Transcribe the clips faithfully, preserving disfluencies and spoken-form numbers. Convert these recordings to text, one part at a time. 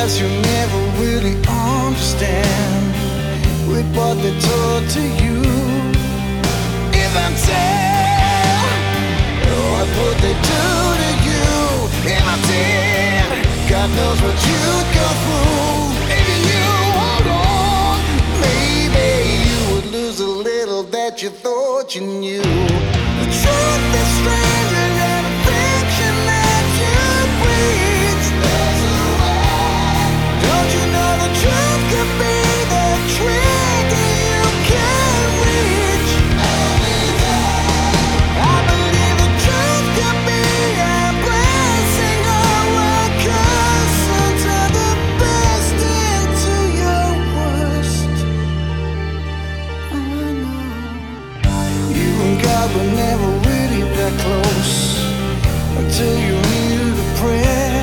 Guess you never really understand with what they told to you. If I tell what would they do to you? If I did, God knows what you'd go through. Maybe you hold on, maybe you would lose a little that you thought you knew. The truth is stranger than a fiction that you preach. There's a way. Don't you know the truth could be the trick you can't reach? I believe the truth could be a blessing or a curse. Turn the best into your worst. I know you and God were never really that close until you knew the prayer.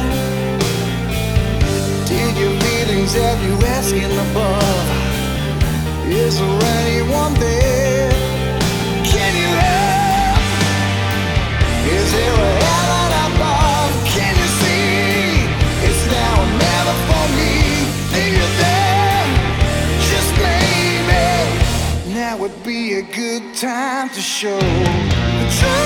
Did your feelings have you asking above? Is there anyone there? Can you help? Is there a heaven above? Can you see? It's now or never for me. If you're there, just maybe now would be a good time to show the truth.